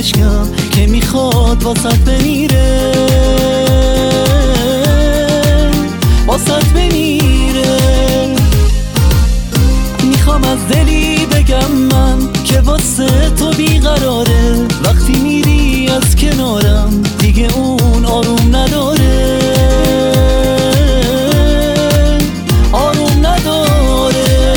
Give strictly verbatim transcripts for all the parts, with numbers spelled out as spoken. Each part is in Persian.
اشکم که میخواد واسط بمیره، واسط بمیره. میخوام از دلی بگم من که واسه تو بیقراره، وقتی میری از کنارم دیگه اون آروم نداره، آروم نداره.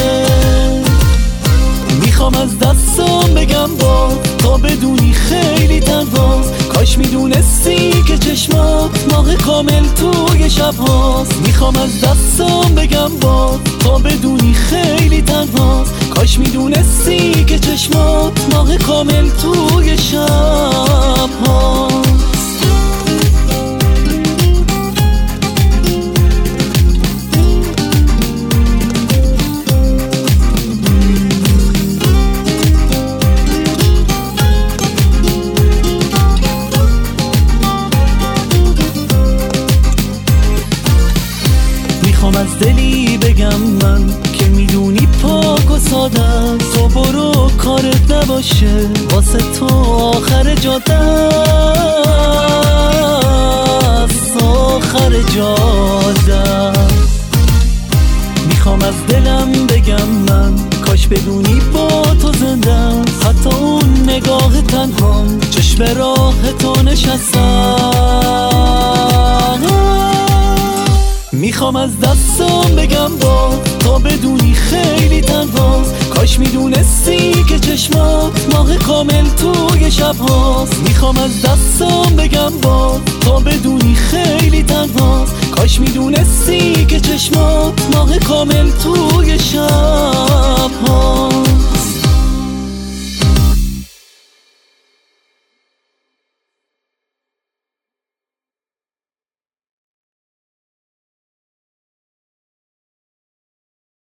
میخوام از دستم بگم باز تا بدونی خیلی تنهاست، کاش میدونستی که چشمات ماه کامل توی شب هاست. میخوام از دستم بگم باز تا بدونی خیلی تنهاست، کاش میدونستی که چشمات ماه کامل توی شب هاست. میخوام از دلی بگم من که میدونی پاک و ساده است، تو برو کارت نباشه واسه تو آخر جاده است، آخر جاده است. میخوام از دلم بگم من کاش بدونی با تو زنده است، حتی اون نگاه تنهام چشم راه تو نشستم. میخوام از دستم بگم باز تا بدونی خیلی تنهاست، کاش میدونستی که چشمات ماه کامل توی شب هاست. میخوام از دستم بگم باز تا بدونی خیلی تنهاست، کاش میدونستی که چشمات ماه کامل توی شب